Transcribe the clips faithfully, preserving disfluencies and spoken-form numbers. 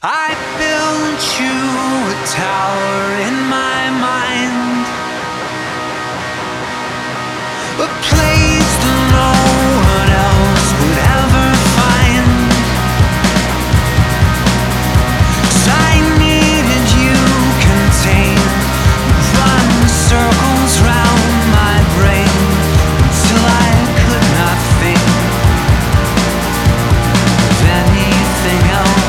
I built you a tower in my mind, a place that no one else would ever find. 'Cause I needed you contained, run circles round my brain until I could not think of anything else.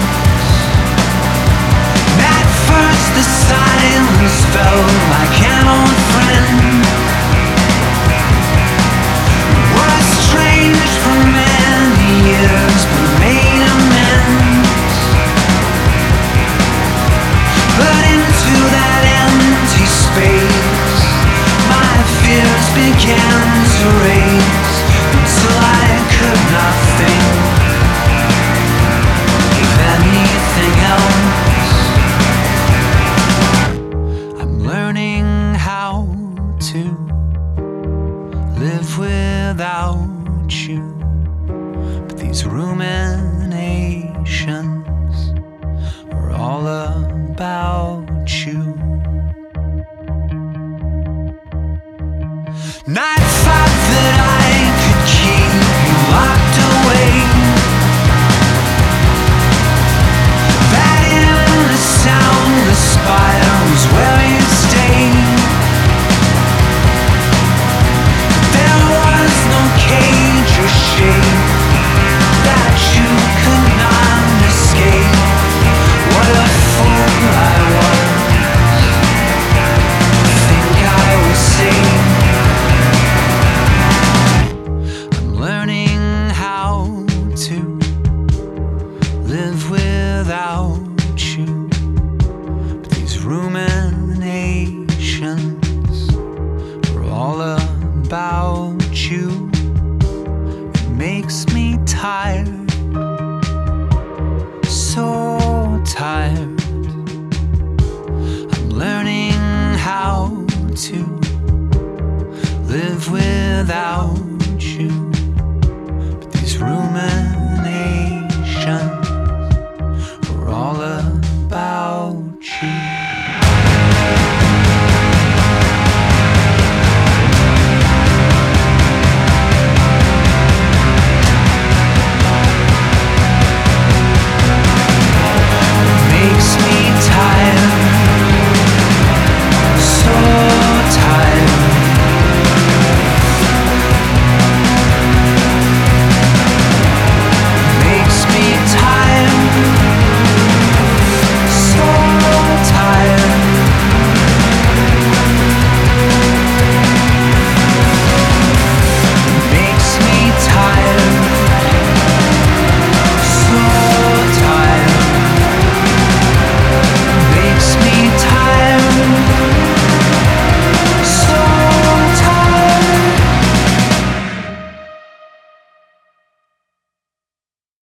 At first the silence felt like an old friend, was strange for many years but made amends. But into that empty space my fears began to raise until I could not think of anything else. I'm learning how to live without you, but these ruminations are all about you. And I thought that I could keep you locked away, that in the soundless spire was where you'd stay. There was no cage or shade that you could not escape. What a fool I was, I think I was safe. I'm learning how to live without you, but these ruminations are all about you. It makes me tired